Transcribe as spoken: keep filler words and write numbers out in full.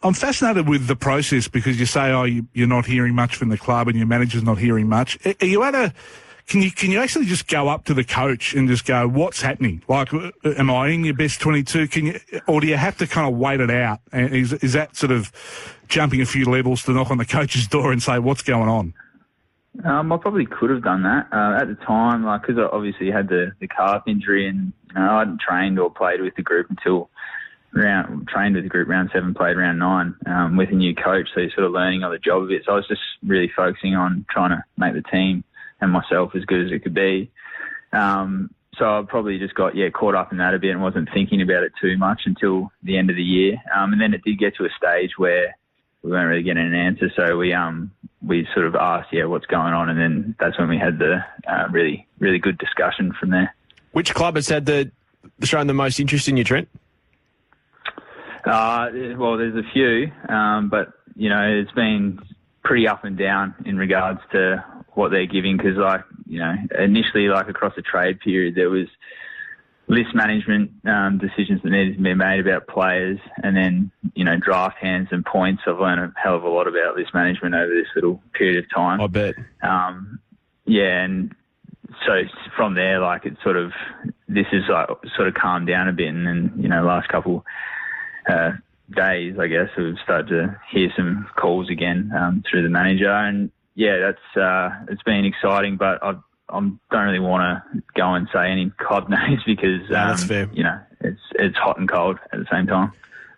I'm fascinated with the process because you say, oh, you, you're not hearing much from the club and your manager's not hearing much. Are you at a, can you can you actually just go up to the coach and just go, what's happening? Like, am I in your best twenty-two? Can you, or do you have to kind of wait it out? And is is that sort of jumping a few levels to knock on the coach's door and say, what's going on? Um, I probably could have done that uh, at the time, like because I obviously had the, the calf injury, and you know, I hadn't trained or played with the group until round trained with the group round seven, played round nine um, with a new coach. So you're sort of learning on the job a bit. So I was just really focusing on trying to make the team and myself as good as it could be. Um, so I probably just got yeah caught up in that a bit and wasn't thinking about it too much until the end of the year. Um, and then it did get to a stage where we weren't really getting an answer. So we um we sort of asked, yeah, what's going on? And then that's when we had the uh, really, really good discussion from there. Which club has had the shown the most interest in you, Trent? Uh, well, there's a few, um, but, you know, it's been pretty up and down in regards to what they're giving because, like, you know, initially, like, across the trade period, there was list management um, decisions that needed to be made about players, and then, you know, draft hands and points. I've learned a hell of a lot about list management over this little period of time. I bet. Um, yeah, and so from there, like, it's sort of, this is like sort of calmed down a bit, and then, you know, last couple uh, days, I guess, we've started to hear some calls again um, through the manager, and yeah, that's uh, it's been exciting, but I've I don't really want to go and say any club names because, no, um, that's fair. you know, it's it's hot and cold at the same time.